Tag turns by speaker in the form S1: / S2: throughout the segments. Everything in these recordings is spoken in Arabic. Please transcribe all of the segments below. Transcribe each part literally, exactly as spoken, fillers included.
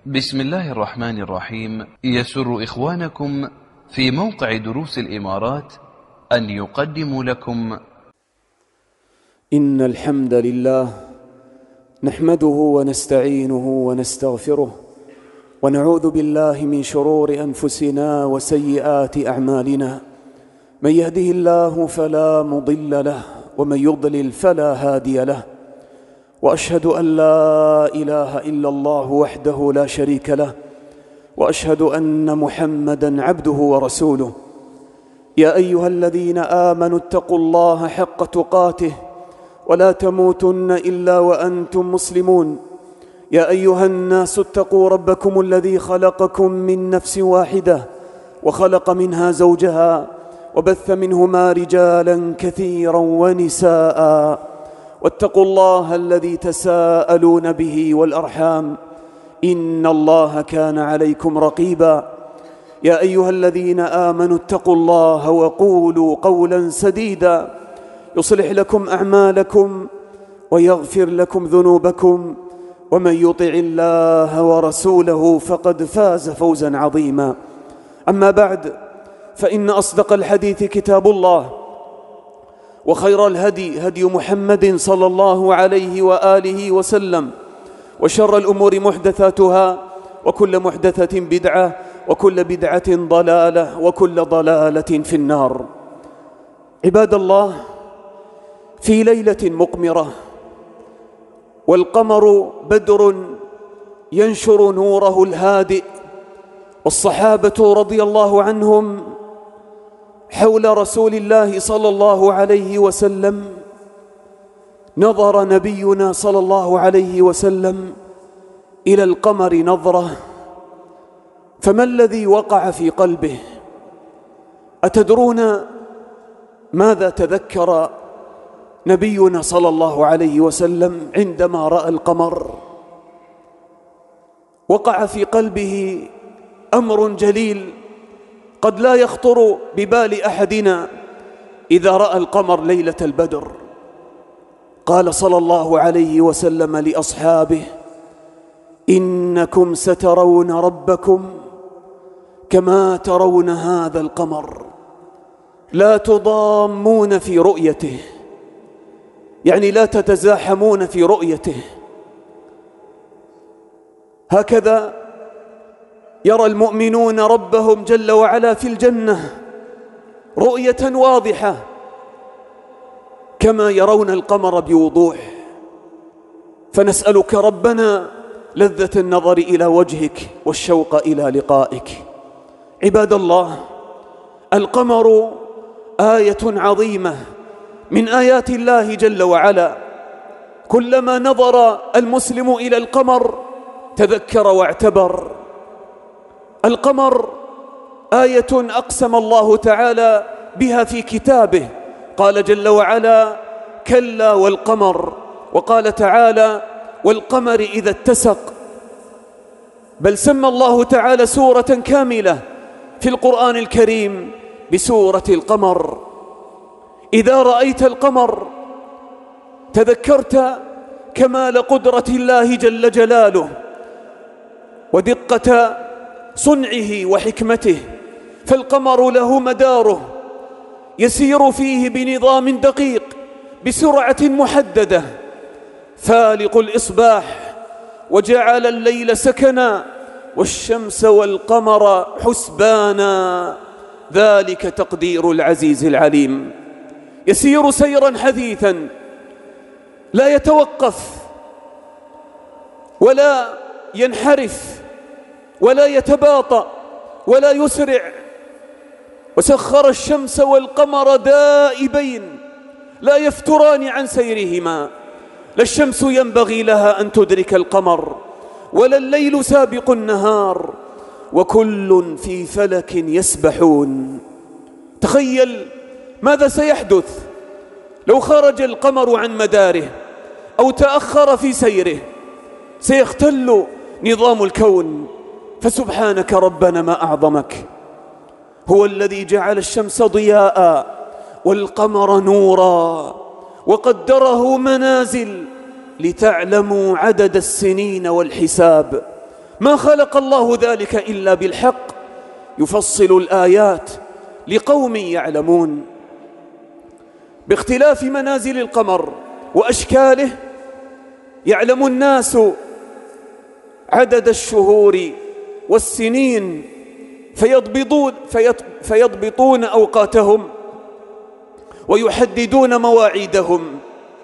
S1: بسم الله الرحمن الرحيم. يسر إخوانكم في موقع دروس الإمارات أن يقدموا لكم
S2: إن الحمد لله نحمده ونستعينه ونستغفره ونعوذ بالله من شرور أنفسنا وسيئات أعمالنا. من يهده الله فلا مضل له ومن يضلل فلا هادي له، وأشهد أن لا إله إلا الله وحده لا شريك له، وأشهد أن محمدًا عبده ورسوله. يا أيها الذين آمنوا اتقوا الله حق تقاته ولا تموتن إلا وأنتم مسلمون. يا أيها الناس اتقوا ربكم الذي خلقكم من نفس واحدة وخلق منها زوجها وبث منهما رجالا كثيرا ونساء، واتقوا الله الذي تساءلون به والأرحام إن الله كان عليكم رقيبا. يا أيها الذين آمنوا اتقوا الله وقولوا قولا سديدا يصلح لكم أعمالكم ويغفر لكم ذنوبكم، ومن يطع الله ورسوله فقد فاز فوزا عظيما. أما بعد، فإن أصدق الحديث كتاب الله، وخير الهدي هدي محمد صلى الله عليه وآله وسلم، وشر الأمور محدثاتها، وكل محدثة بدعة، وكل بدعة ضلالة، وكل ضلالة في النار. عباد الله، في ليلة مقمرة والقمر بدر ينشر نوره الهادئ، والصحابة رضي الله عنهم حول رسول الله صلى الله عليه وسلم، نظر نبينا صلى الله عليه وسلم إلى القمر نظرة، فما الذي وقع في قلبه؟ أتدرون ماذا تذكر نبينا صلى الله عليه وسلم عندما رأى القمر؟ وقع في قلبه أمر جليل قد لا يخطر ببال أحدنا إذا رأى القمر ليلة البدر. قال صلى الله عليه وسلم لأصحابه: إنكم سترون ربكم كما ترون هذا القمر، لا تضامون في رؤيته، يعني لا تتزاحمون في رؤيته. هكذا يرى المؤمنون ربهم جل وعلا في الجنة رؤية واضحة كما يرون القمر بوضوح. فنسألك ربنا لذة النظر إلى وجهك والشوق إلى لقائك. عباد الله، القمر آية عظيمة من آيات الله جل وعلا. كلما نظر المسلم إلى القمر تذكر واعتبر. القمر آية أقسم الله تعالى بها في كتابه، قال جل وعلا: كلا والقمر، وقال تعالى: والقمر إذا اتسق. بل سمى الله تعالى سورة كاملة في القرآن الكريم بسورة القمر. إذا رأيت القمر تذكرت كمال قدرة الله جل جلاله ودقة صنعه وحكمته. فالقمر له مداره يسير فيه بنظام دقيق بسرعة محددة، فالق الإصباح وجعل الليل سكنا والشمس والقمر حسبانا، ذلك تقدير العزيز العليم. يسير سيرا حثيثا لا يتوقف ولا ينحرف ولا يتباطأ ولا يسرع. وسخر الشمس والقمر دائبين لا يفتران عن سيرهما. لا الشمس ينبغي لها أن تدرك القمر، ولا الليل سابق النهار، وكل في فلك يسبحون. تخيل ماذا سيحدث لو خرج القمر عن مداره أو تأخر في سيره. سيختل نظام الكون. فسبحانك ربنا ما أعظمك. هو الذي جعل الشمس ضياء والقمر نورا وقدره منازل لتعلموا عدد السنين والحساب ما خلق الله ذلك إلا بالحق، يفصل الآيات لقوم يعلمون. باختلاف منازل القمر وأشكاله يعلم الناس عدد الشهور والسنين فيضبطون, فيضبطون أوقاتهم ويحددون مواعيدهم،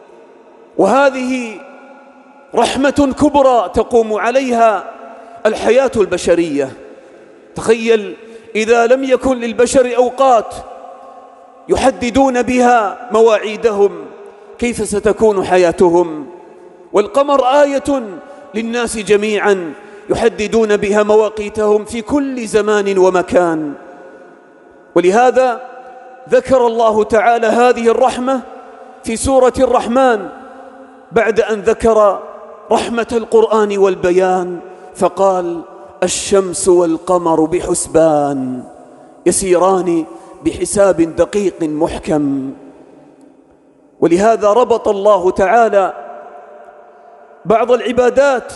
S2: وهذه رحمة كبرى تقوم عليها الحياة البشرية. تخيل إذا لم يكن للبشر أوقات يحددون بها مواعيدهم، كيف ستكون حياتهم؟ والقمر آية للناس جميعا يحددون بها مواقيتهم في كل زمان ومكان. ولهذا ذكر الله تعالى هذه الرحمة في سورة الرحمن بعد أن ذكر رحمة القرآن والبيان، فقال: الشمس والقمر بحسبان يسيران بحساب دقيق محكم. ولهذا ربط الله تعالى بعض العبادات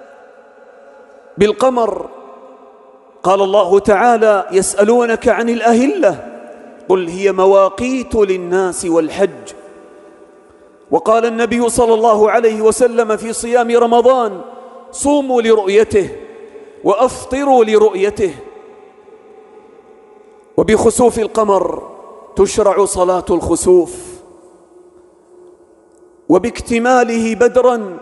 S2: بالقمر. قال الله تعالى: يسألونك عن الأهلة قل هي مواقيت للناس والحج. وقال النبي صلى الله عليه وسلم في صيام رمضان: صوموا لرؤيته وأفطروا لرؤيته. وبخسوف القمر تشرع صلاة الخسوف، وباكتماله بدرا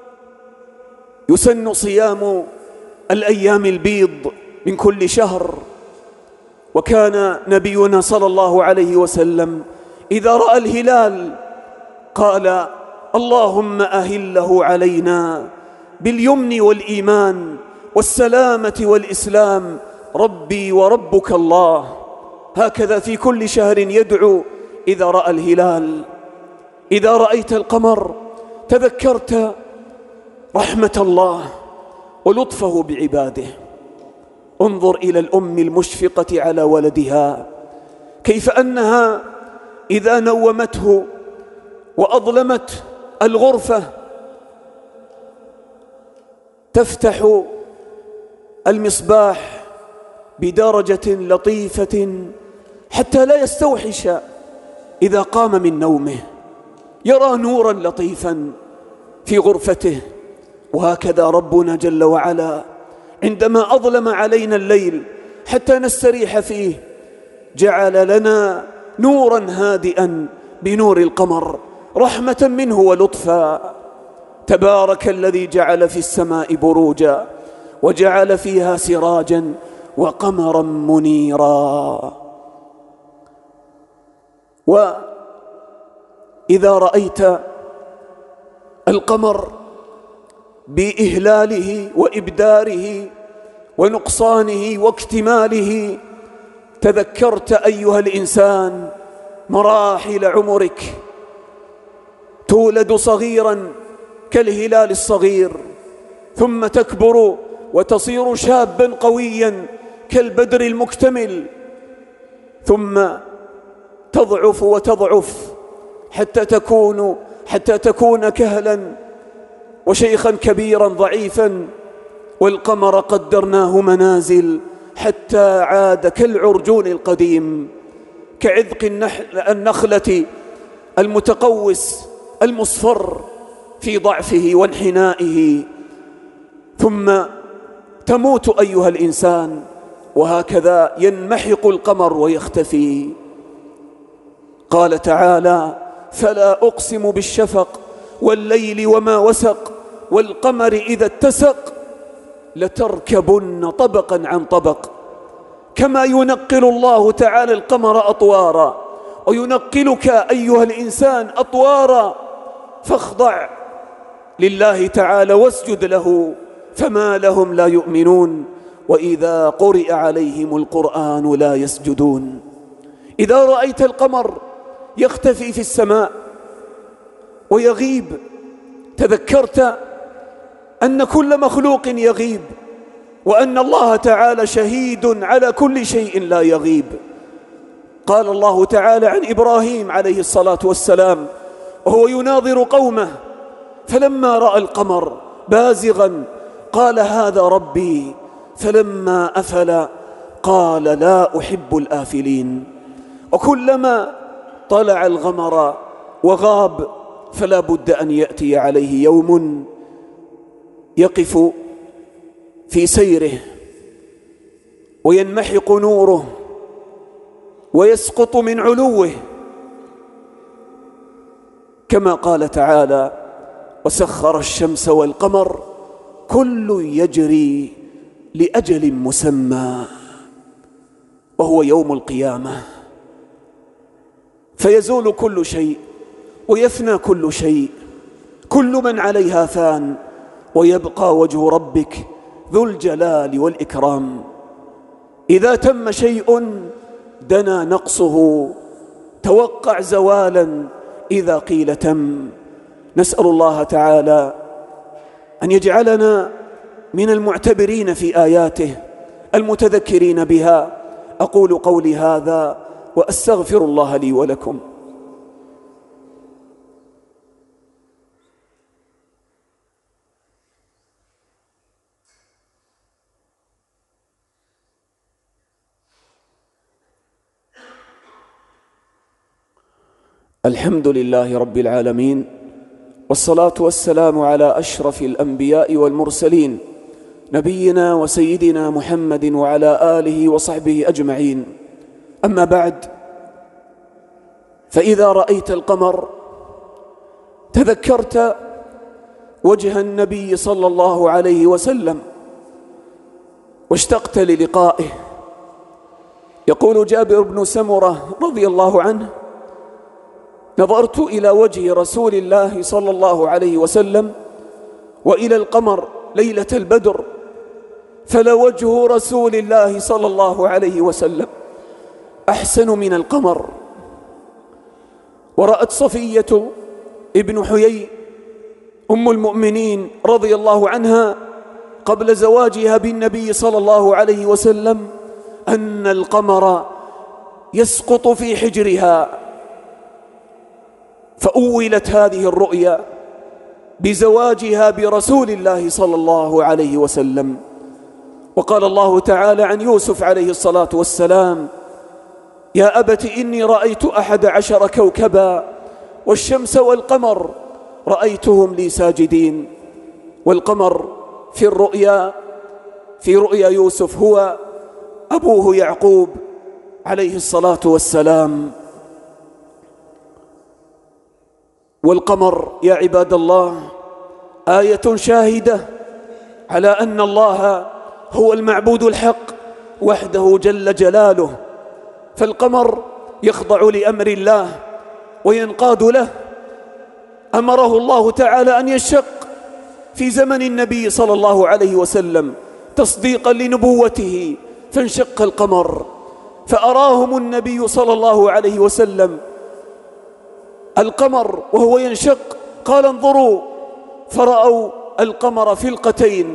S2: يسن صيام الأيام البيض من كل شهر. وكان نبينا صلى الله عليه وسلم إذا رأى الهلال قال: اللهم أهله علينا باليمن والإيمان والسلامة والإسلام ربي وربك الله. هكذا في كل شهر يدعو إذا رأى الهلال. إذا رأيت القمر تذكرت رحمة الله ولطفه بعباده. انظر إلى الأم المشفقة على ولدها، كيف أنها إذا نومته وأظلمت الغرفة تفتح المصباح بدرجة لطيفة حتى لا يستوحش إذا قام من نومه، يرى نورا لطيفا في غرفته. وهكذا ربنا جل وعلا عندما أظلم علينا الليل حتى نستريح فيه جعل لنا نورا هادئا بنور القمر رحمة منه ولطفا. تبارك الذي جعل في السماء بروجا وجعل فيها سراجا وقمرا منيرا. وإذا رأيت القمر بإهلاله وإبداره ونقصانه واكتماله تذكرت أيها الإنسان مراحل عمرك. تولد صغيرا كالهلال الصغير، ثم تكبر وتصير شابا قويا كالبدر المكتمل، ثم تضعف وتضعف حتى تكون حتى تكون كهلا وشيخا كبيرا ضعيفا. والقمر قدرناه منازل حتى عاد كالعرجون القديم، كعذق النخلة المتقوس المصفر في ضعفه وانحنائه، ثم تموت أيها الإنسان. وهكذا ينمحق القمر ويختفي. قال تعالى: فلا أقسم بالشفق والليل وما وسق والقمر إذا اتسق لتركبن طبقا عن طبق. كما ينقل الله تعالى القمر أطوارا وينقلك أيها الإنسان أطوارا، فاخضع لله تعالى واسجد له. فما لهم لا يؤمنون وإذا قرئ عليهم القرآن لا يسجدون. إذا رأيت القمر يختفي في السماء ويغيب تذكرت أن كل مخلوق يغيب، وأن الله تعالى شهيد على كل شيء لا يغيب. قال الله تعالى عن إبراهيم عليه الصلاة والسلام وهو يناظر قومه: فلما رأى القمر بازغا قال هذا ربي، فلما أفل قال لا أحب الآفلين. وكلما طلع الغمر وغاب فلا بد أن يأتي عليه يوم يقف في سيره وينمحق نوره ويسقط من علوه، كما قال تعالى: وسخر الشمس والقمر كل يجري لأجل مسمى، وهو يوم القيامة. فيزول كل شيء ويفنى كل شيء، كل من عليها فان، ويبقى وجه ربك ذو الجلال والإكرام. إذا تم شيء دنا نقصه، توقع زوالا إذا قيل تم. نسأل الله تعالى أن يجعلنا من المعتبرين في آياته المتذكرين بها. أقول قولي هذا وأستغفر الله لي ولكم. الحمد لله رب العالمين، والصلاة والسلام على أشرف الأنبياء والمرسلين، نبينا وسيدنا محمد وعلى آله وصحبه أجمعين. أما بعد، فإذا رأيت القمر تذكرت وجه النبي صلى الله عليه وسلم واشتقت للقائه. يقول جابر بن سمرة رضي الله عنه: نظرت إلى وجه رسول الله صلى الله عليه وسلم وإلى القمر ليلة البدر، فلوجه رسول الله صلى الله عليه وسلم أحسن من القمر. ورأت صفية ابن حيي أم المؤمنين رضي الله عنها قبل زواجها بالنبي صلى الله عليه وسلم أن القمر يسقط في حجرها، فأولت هذه الرؤيا بزواجها برسول الله صلى الله عليه وسلم. وقال الله تعالى عن يوسف عليه الصلاة والسلام: يا أبت إني رأيت أحد عشر كوكبا والشمس والقمر رأيتهم لي ساجدين. والقمر في الرؤيا في رؤيا يوسف هو أبوه يعقوب عليه الصلاة والسلام. والقمر يا عباد الله آية شاهدة على أن الله هو المعبود الحق وحده جل جلاله، فالقمر يخضع لأمر الله وينقاد له. أمره الله تعالى أن يشق في زمن النبي صلى الله عليه وسلم تصديقا لنبوته، فانشق القمر، فأراهم النبي صلى الله عليه وسلم القمر وهو ينشق، قال: انظروا، فرأوا القمر فلقتين،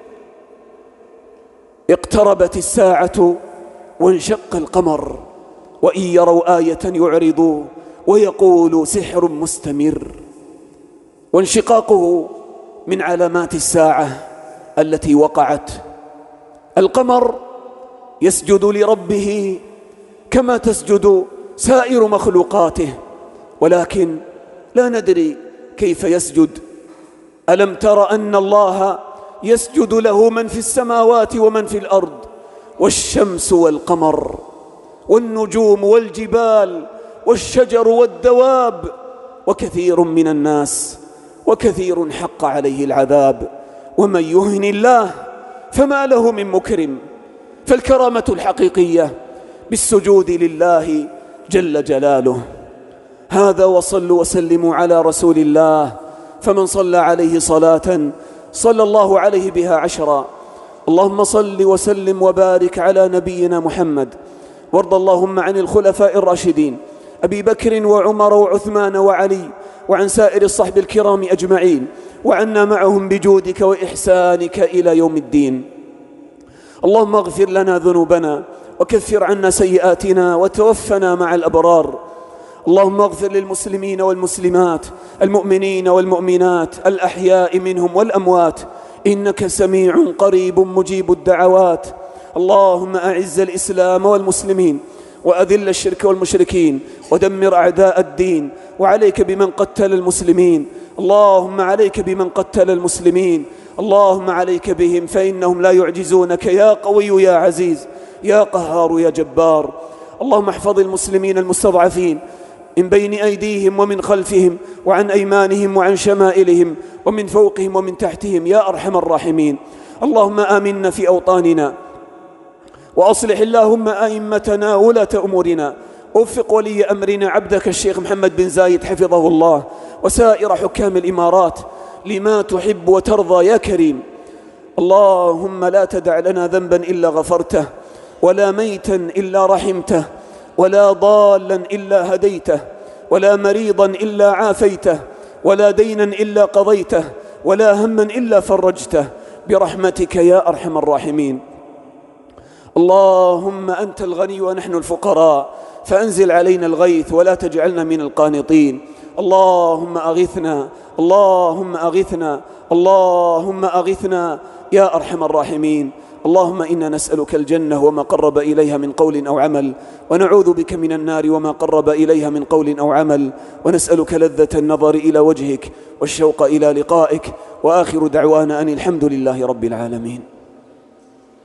S2: اقتربت الساعة وانشق القمر، وإن يروا آية يعرضوا ويقولوا سحر مستمر. وانشقاقه من علامات الساعة التي وقعت. القمر يسجد لربه كما تسجد سائر مخلوقاته، ولكن لا ندري كيف يسجد. ألم تر أن الله يسجد له من في السماوات ومن في الأرض، والشمس والقمر والنجوم والجبال والشجر والدواب، وكثير من الناس، وكثير حق عليه العذاب. ومن يهن الله فما له من مكرم. فالكرامة الحقيقية بالسجود لله جل جلاله. هذا، وصلوا وسلموا على رسول الله، فمن صلى عليه صلاة صلى الله عليه بها عشرا. اللهم صل وسلم وبارك على نبينا محمد، وارض اللهم عن الخلفاء الراشدين أبي بكر وعمر وعثمان وعلي، وعن سائر الصحب الكرام أجمعين، وعنا معهم بجودك وإحسانك إلى يوم الدين. اللهم اغفر لنا ذنوبنا وكفر عنا سيئاتنا وتوفنا مع الأبرار. اللهم اغفر للمسلمين والمسلمات، المؤمنين والمؤمنات، الأحياء منهم والأموات، إنك سميع قريب مجيب الدعوات. اللهم أعز الإسلام والمسلمين وأذل الشرك والمشركين ودمر أعداء الدين، وعليك بمن قتل المسلمين. اللهم عليك بمن قتل المسلمين، اللهم عليك بهم فإنهم لا يعجزونك يا قوي يا عزيز يا قهار يا جبار. اللهم احفظ المسلمين المستضعفين من بين أيديهم ومن خلفهم وعن أيمانهم وعن شمائلهم ومن فوقهم ومن تحتهم يا أرحم الراحمين. اللهم آمنا في أوطاننا، وأصلح اللهم أئمتنا ولاة أمورنا، وفق ولي أمرنا عبدك الشيخ محمد بن زايد حفظه الله وسائر حكام الإمارات لما تحب وترضى يا كريم. اللهم لا تدع لنا ذنبا إلا غفرته، ولا ميتا إلا رحمته، ولا ضالا إلا هديته، ولا مريضا إلا عافيته، ولا دينا إلا قضيته، ولا هما إلا فرجته برحمتك يا أرحم الراحمين. اللهم أنت الغني ونحن الفقراء، فأنزل علينا الغيث ولا تجعلنا من القانطين. اللهم أغثنا، اللهم أغثنا، اللهم أغثنا يا أرحم الراحمين. اللهم إنا نسألك الجنة وما قرب إليها من قول أو عمل، ونعوذ بك من النار وما قرب إليها من قول أو عمل، ونسألك لذة النظر إلى وجهك والشوق إلى لقائك، وآخر دعوانا أن الحمد لله رب العالمين.